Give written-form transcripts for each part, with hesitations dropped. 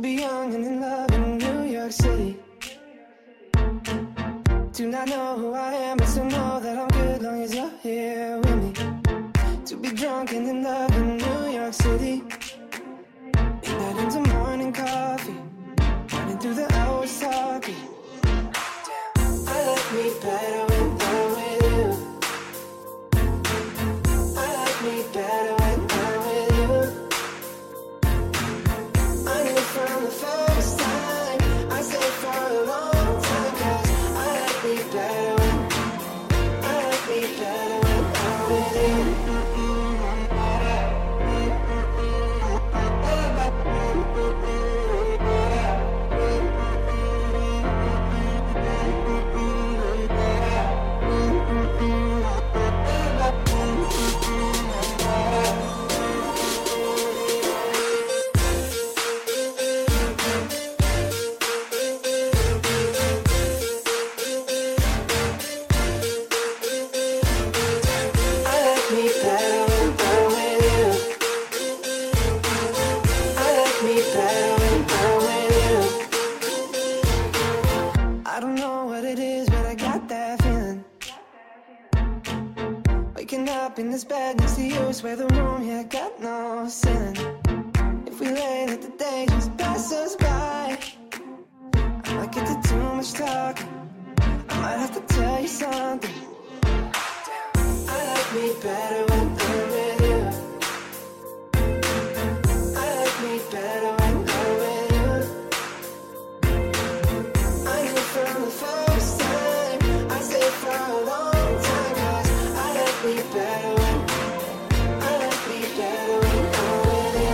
be young and in love in New York City. Do not know who I am, but still know that I'm good long as you're here with me. To be drunk and in love in New York City. Midnight into morning coffee, running through the hours talking. Damn. I like me better when I'm with you. I like me better when I'm with you. I knew from the first time, I stayed for a long time, 'cause I like me better when I'm with you. I don't know what it is, but I got that feeling. Waking up in this bed next to you, swear the room here got no ceiling. If we lay, let the day just pass us by. I might get to too much talking, I might have to tell you something. I like me better when I'm with you. I like me better when I'm with you. I knew from the first time, I stayed for a long time, 'cause I like me better when I'm with you.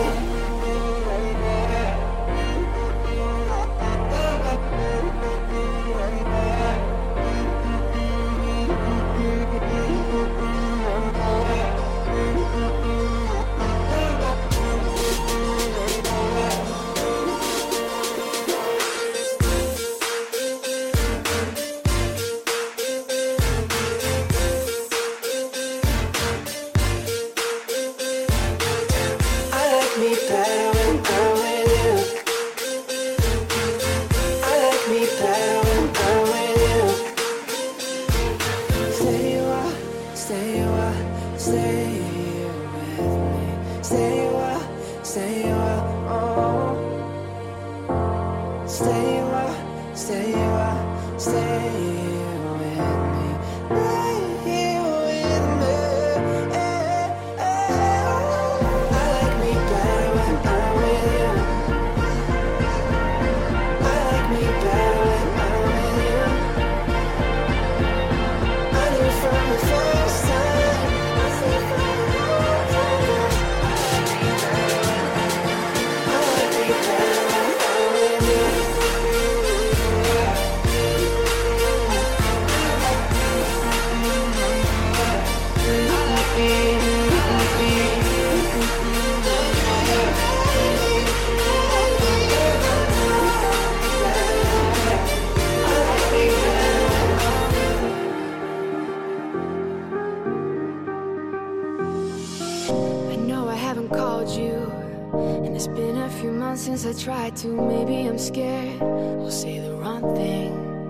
Since I tried to, maybe I'm scared I'll say the wrong thing.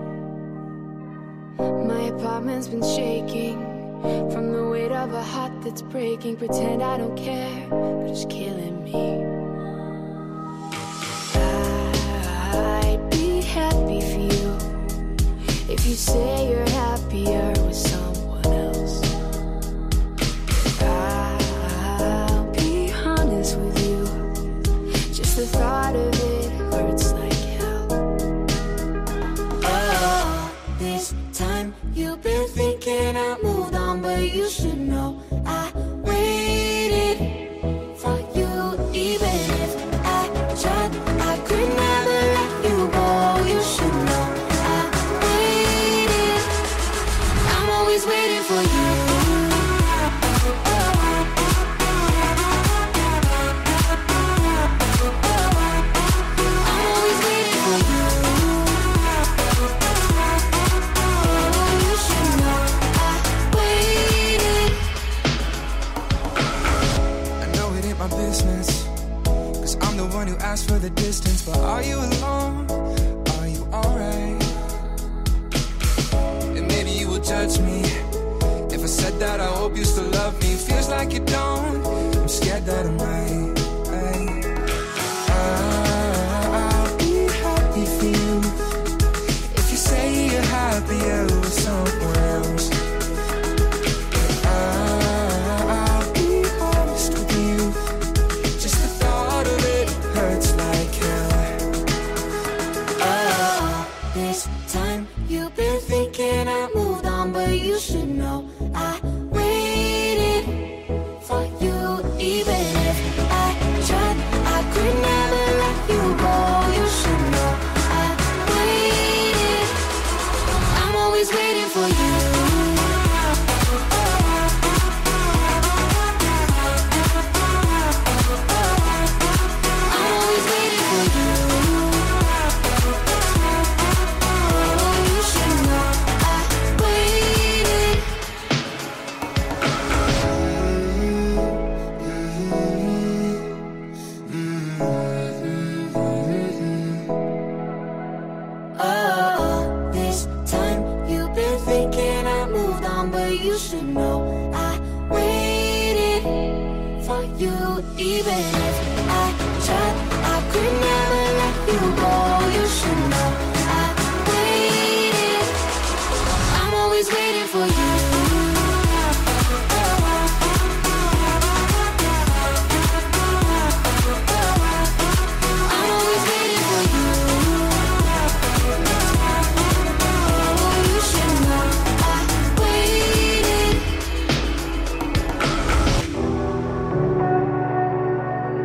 My apartment's been shaking from the weight of a heart that's breaking. Pretend I don't care, but it's killing me. I'd be happy for you if you say you're happier with someone else. I'll be honest with you, the thought of it hurts like hell. Oh, this time you've been thinking I moved on, but you should know I waited for you. Even if I tried, I could never let you go. You should know I waited. I'm always waiting for you. But are you alone? Are you alright? And maybe you will judge me if I said that I hope you still love me. Feels like you don't. I'm scared that I might. I'll be happy for you if you say you're happier with someone else. I'll be honest with you. Just the thought of it hurts like hell. This time you've been thinking I moved on, but you should know I waited for you. Even if I tried, I could never let you go. You should know I waited. I'm always waiting for you. I'm always waiting for you. Oh, you should know I waited. Oh, this time you've been thinking I moved on, but you should know I waited for you. Even if I tried, I could never let you go. You should know I waited. I'm always waiting for you. I'm always waiting for you. Oh, you should know I waited.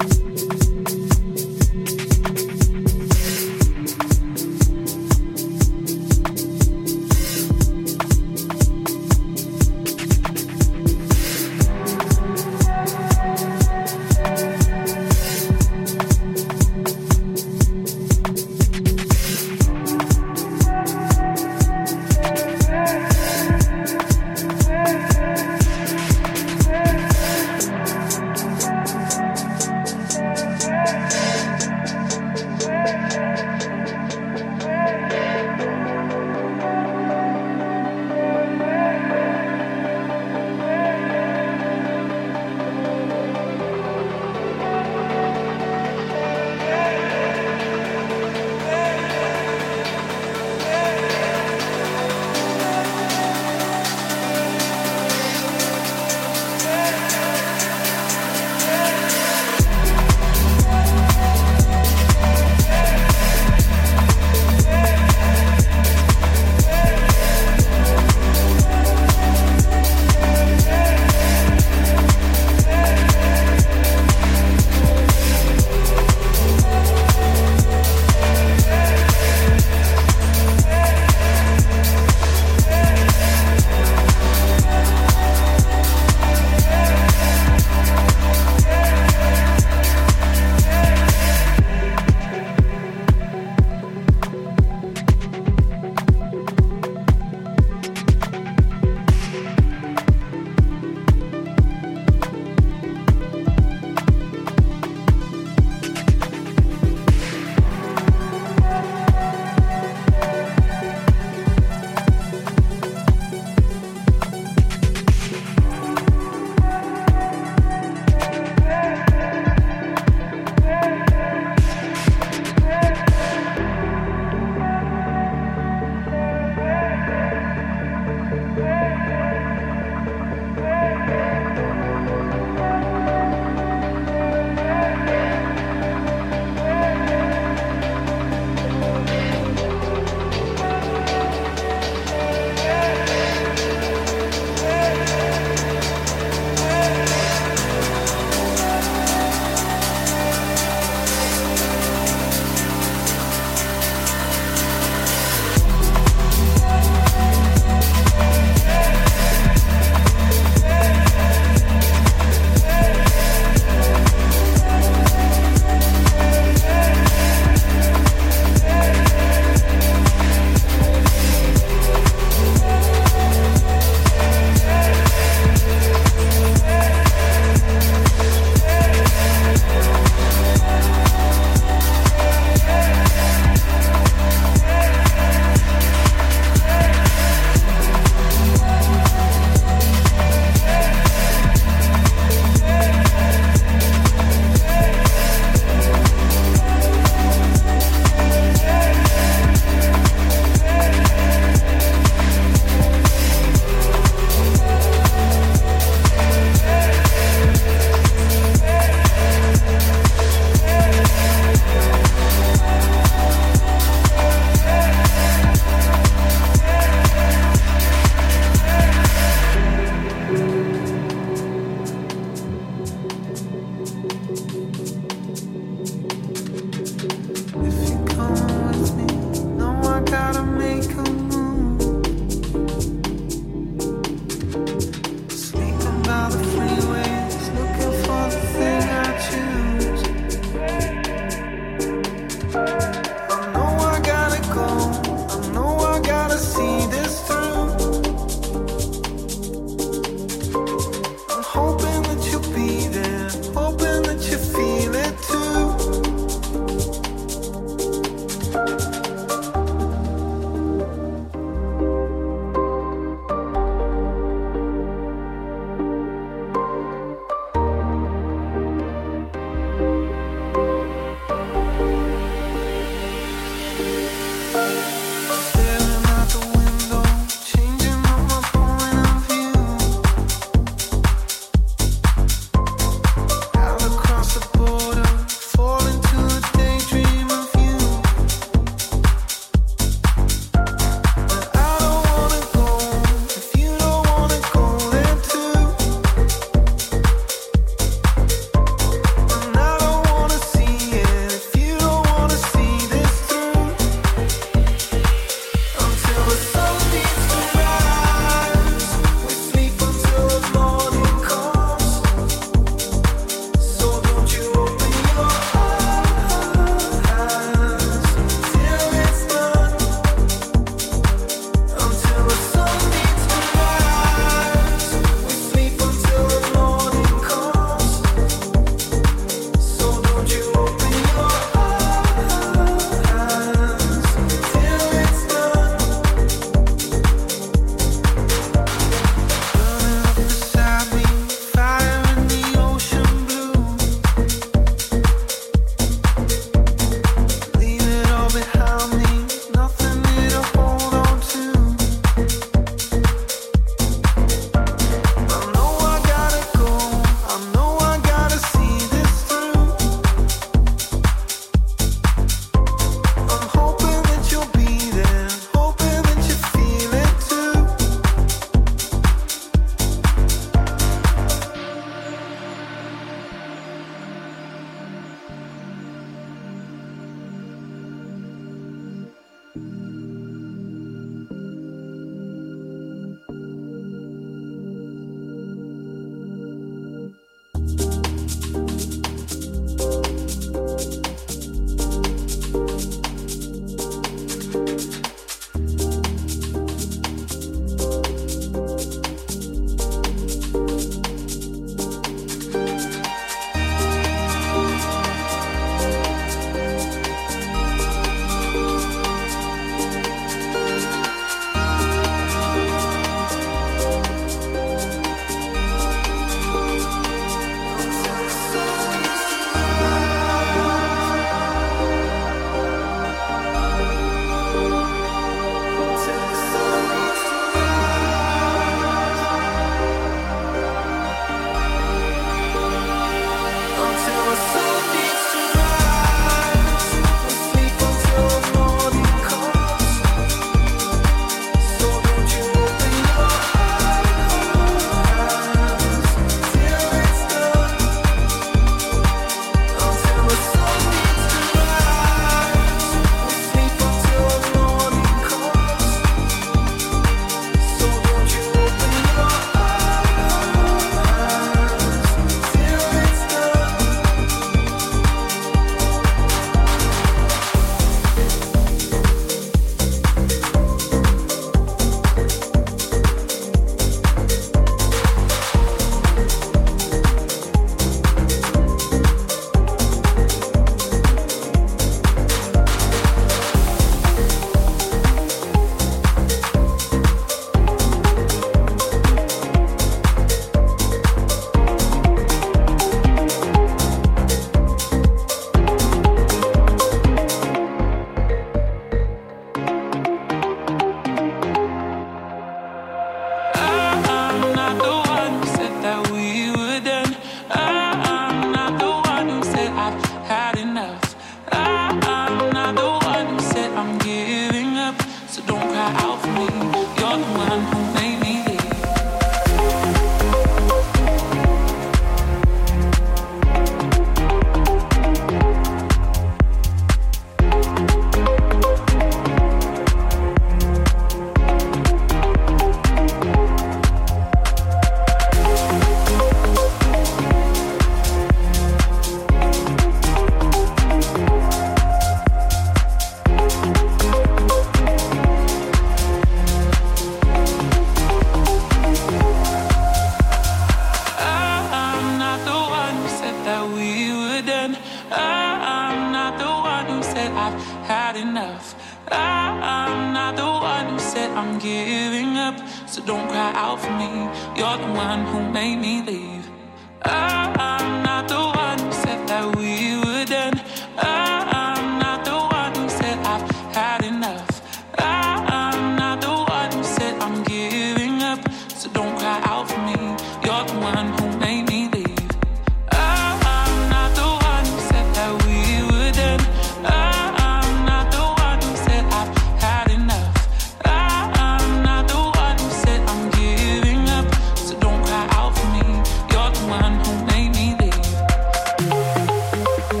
enough. I'm not the one who said I'm giving up, so don't cry out for me. You're the one who made me leave. I'm not the one who said that we were done. I'm not the one who said I've had enough. I'm not the one who said I'm giving up, so don't cry out for me. You're the one who made me leave. I'm not the one who said that we were done. I'm not the one who said I've had enough. I'm not the one who said I'm giving up, so don't cry out for me. You're the one who made me leave.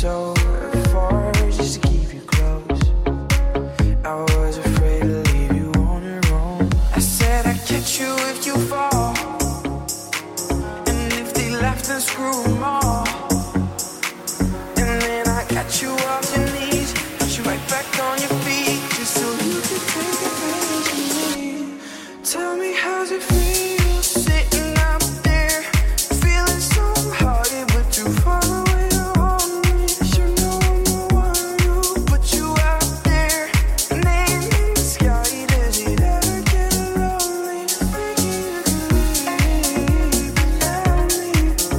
so far just to keep you close. I was afraid to leave you on your own. I said I'd catch you if you fall, and if they laugh then screw them all. And then I got you off your knees, put you right back on your feet, just so you could take advantage of me. Tell me how's it feel sitting up there, feeling so hard but too far away to hold me. You know I'm the one who put you out there, name in the sky. Does it ever get lonely? Thinking you could leave without me,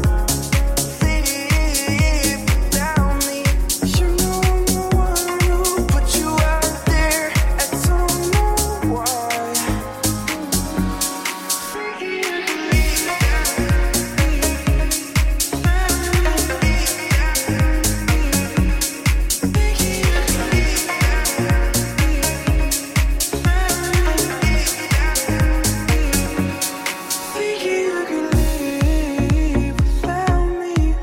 leave without me. You know I'm the one who put you out there. I don't know why. Thinking you could leave without me,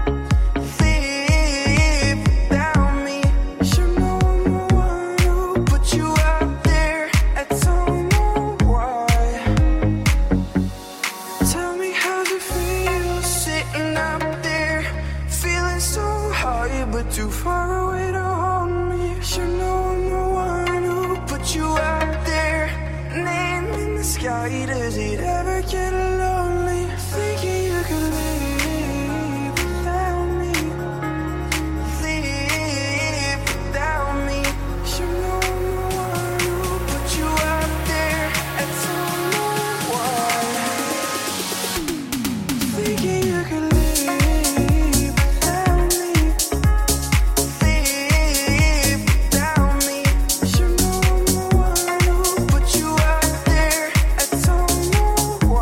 leave without me. You know I'm the one who put you out there. I don't know why. Tell me how's it feel sitting up there, feeling so high but too far away to hold me. You know I'm the one who put you out there, name in the sky. Does it ever get lonely? Thinking you could leave without me, leave without me. You know I'm the one who put you out there. I don't know why. Thinking you could leave without me, leave without me. You know I'm the one who put you out there. I don't know why.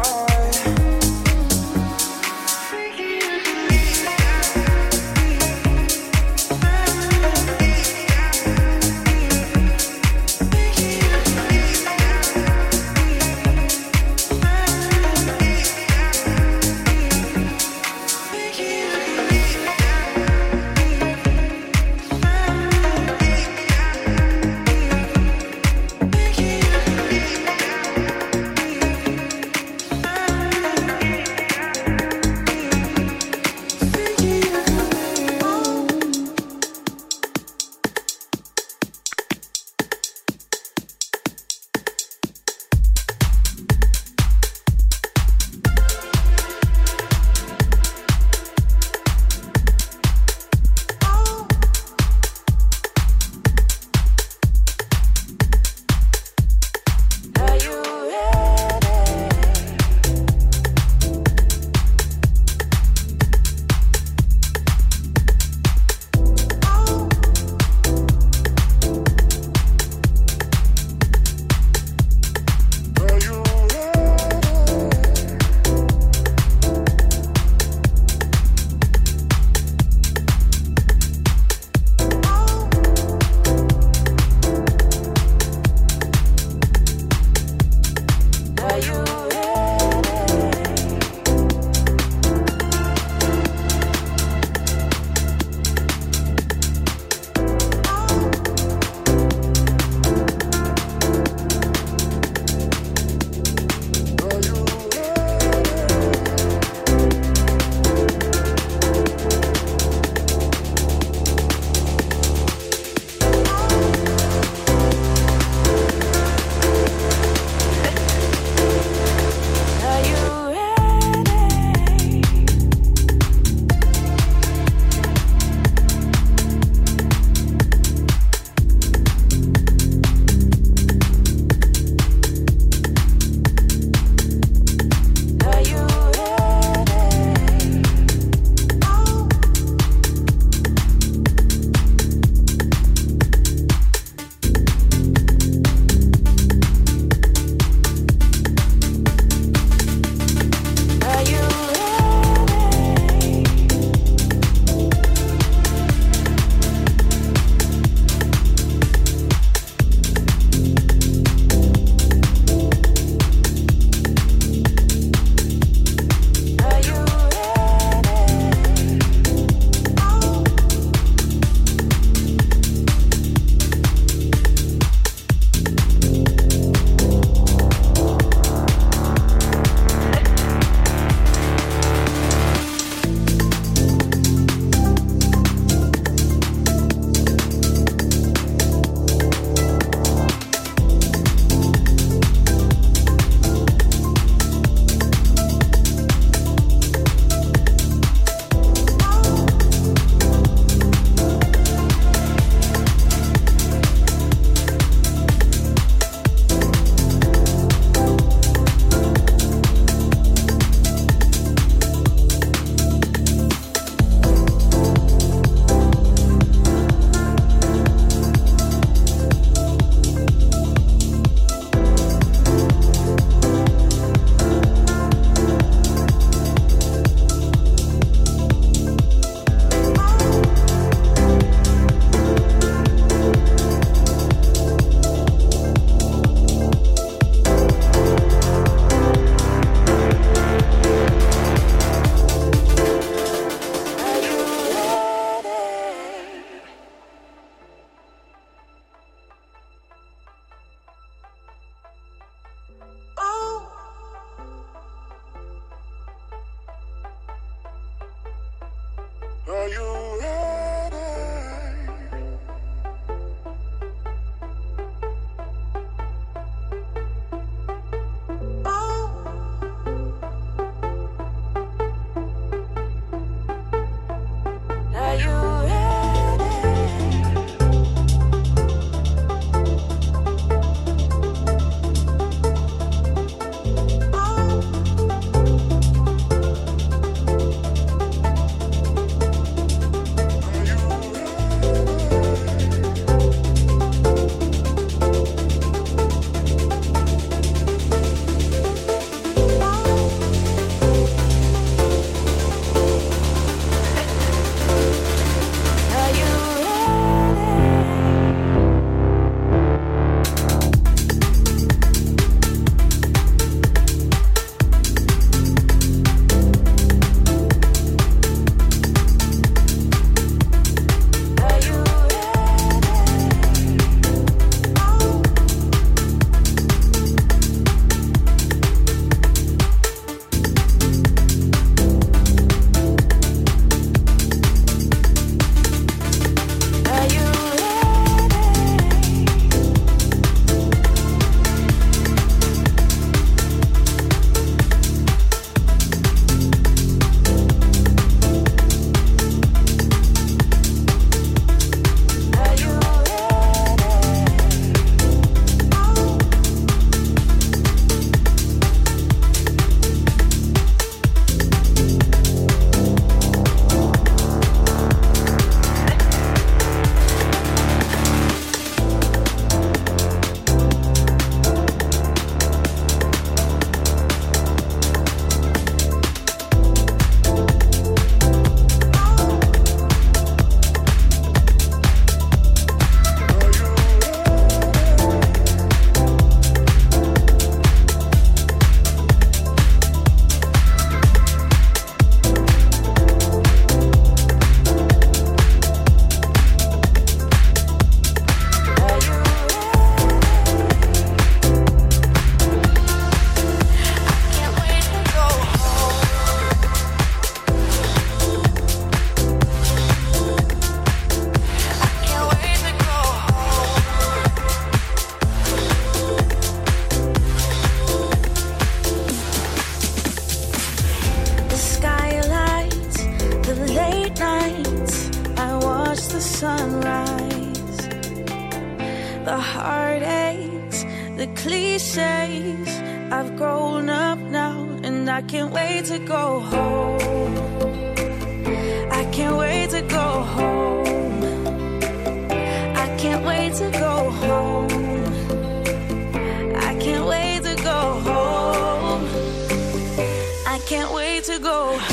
sunrise. The heartaches, the cliches. I've grown up now and I can't wait to go home. I can't wait to go home. I can't wait to go home. I can't wait to go home. I can't wait to go home.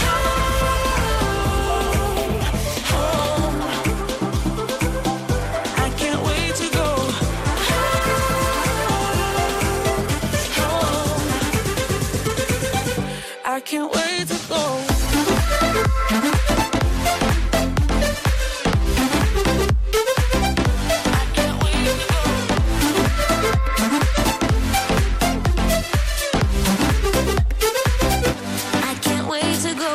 I can't wait to go. I can't wait to go. I can't wait to go.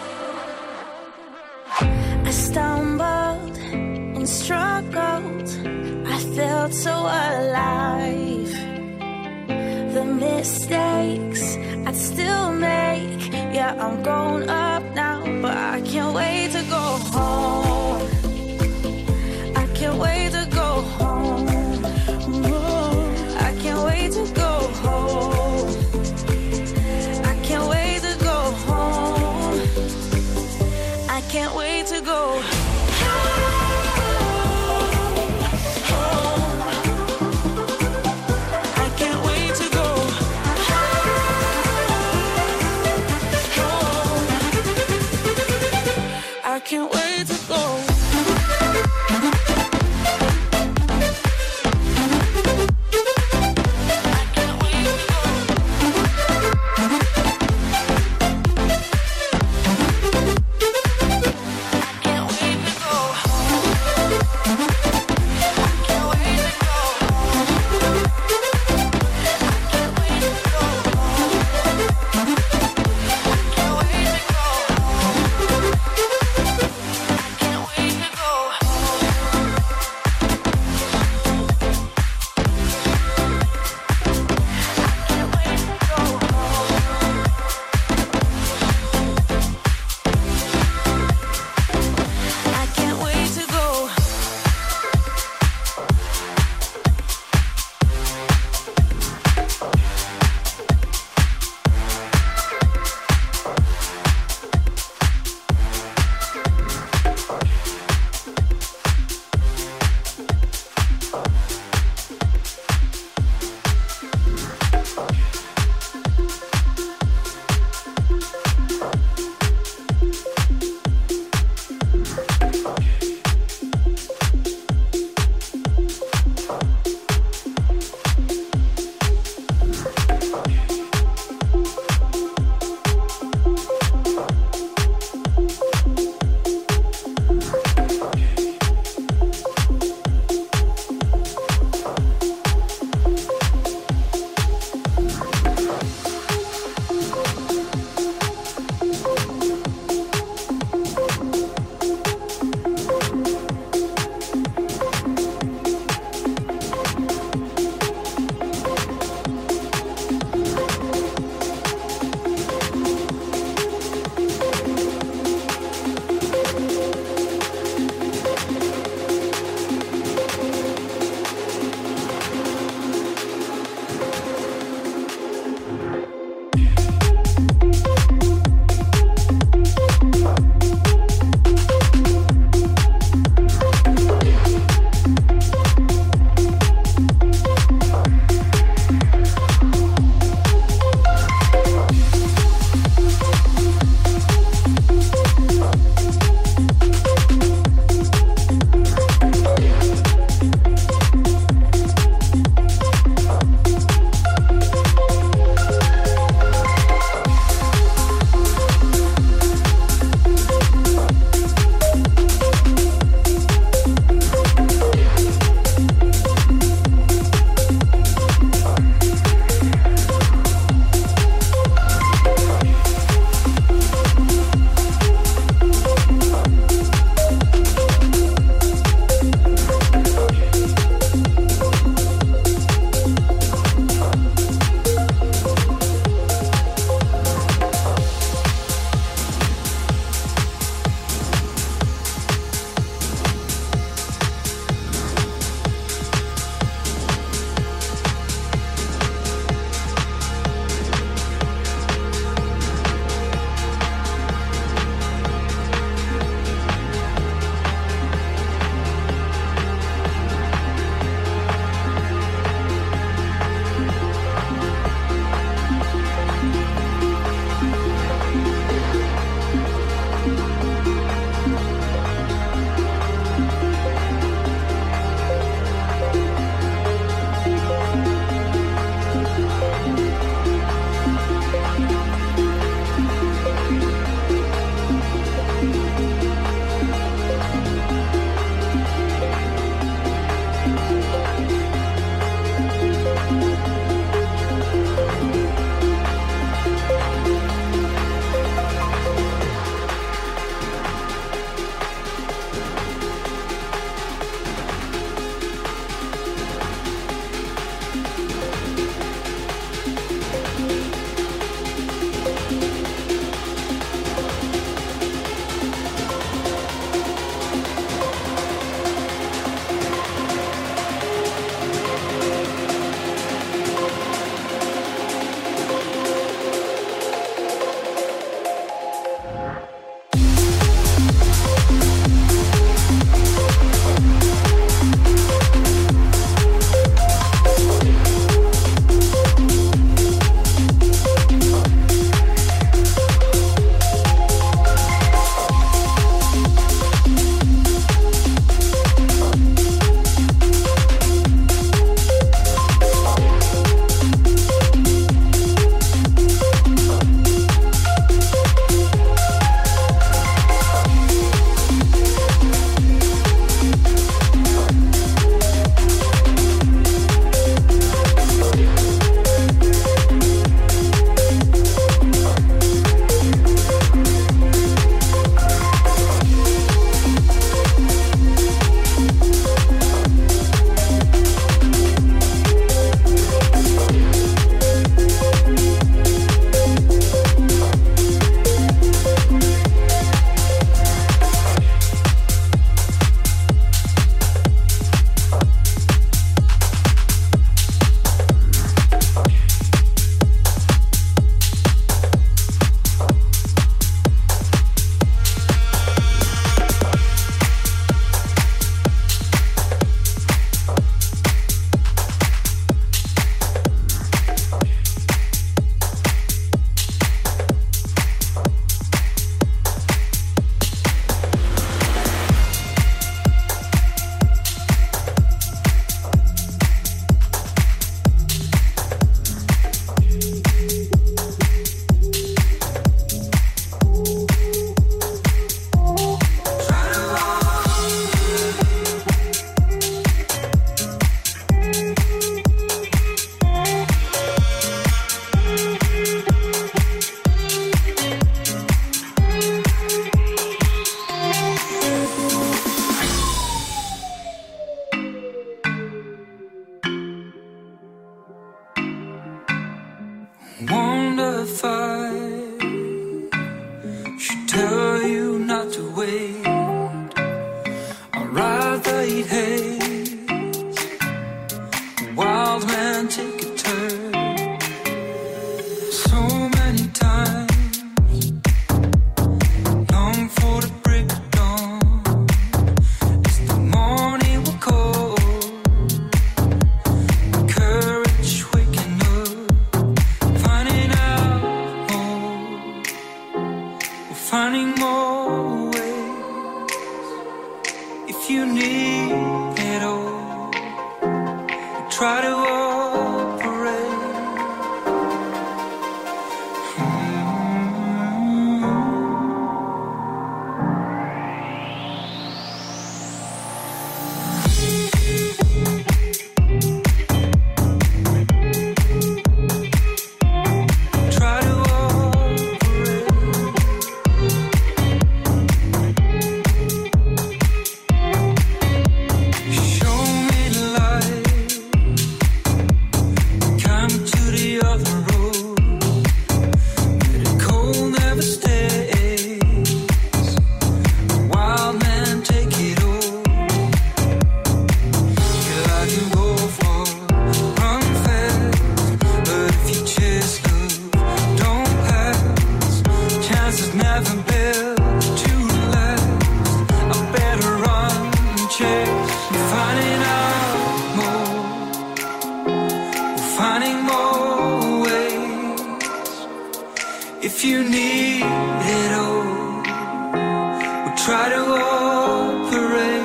I stumbled and struggled. I felt so alive. The mistakes I'd still make. Yeah, I'm grown up now, but I can't wait to go home. I can't wait to go home. I can't wait to go home. I can't wait to go home. I can't wait to go home. I can't wait to go. I can't wait to go. white haze. Wild man take a turn. So many times, long for the break of dawn. As the morning will cold, courage waking up, finding out more, finding more ways. If you need it all, try to operate. Try to operate. Show me the light. Come to the other road. Where the cold never stays. Wild man take it all. Feel like you go far, run fast. But if you chase love, don't pass. Chances never built to last. I better run and chase. Finding out more, finding more ways. If you need it all, we'll try to operate.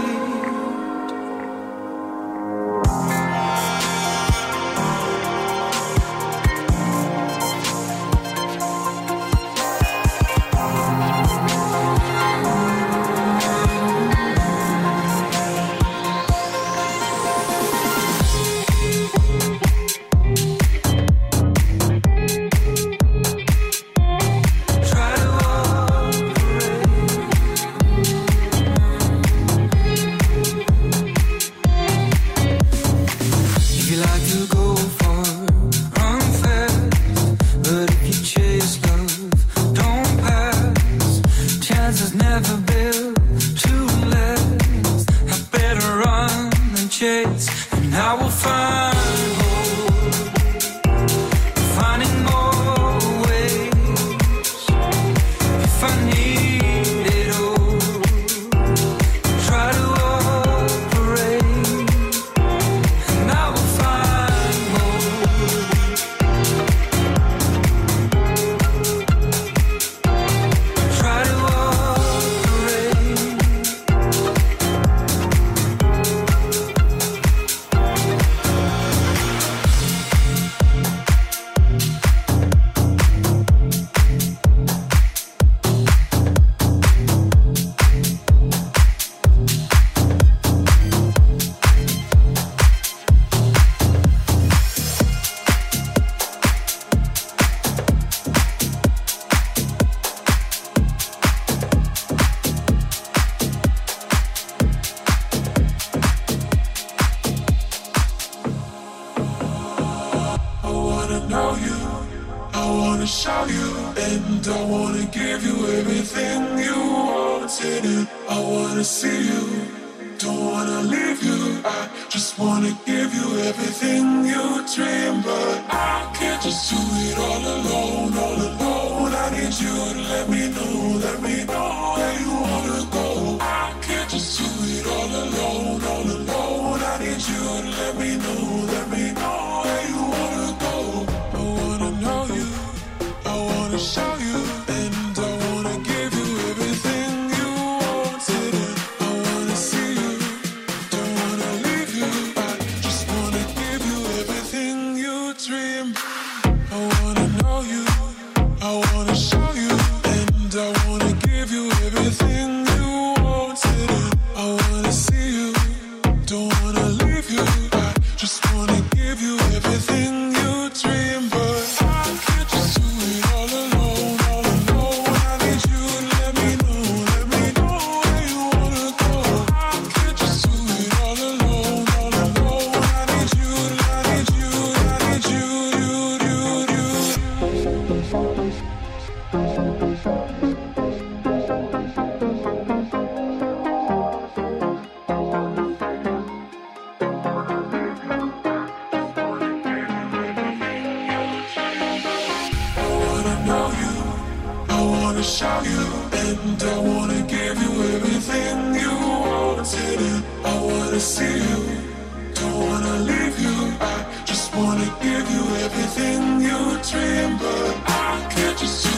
Try to If you like to go far, run fast. But if you chase love, don't pass. Chances never built to last. I better run and chase, and I will find hope, finding more ways. If I need it all, try to operate, and I will find more. Try to operate. I wanna know you, I wanna show you, and I wanna give you everything you wanted. And I wanna see you, don't wanna leave you. I just wanna give you everything you dream, but I can't just do it all alone, all alone. I need you to let me know where you wanna go. I can't just do it all alone, all alone. I need you to let me know where you wanna go. I wanna know you, I wanna show you, and I wanna give you everything you wanted. And I wanna see you, don't wanna leave you. I just wanna give you everything you dream. I wanna know you, I wanna show you, and I wanna give you everything you wanted. And I wanna see you, don't wanna leave you. I just wanna give you And I wanna give you everything you wanted, and I wanna see you, don't wanna leave you. I just wanna give you everything you dream, but I can't just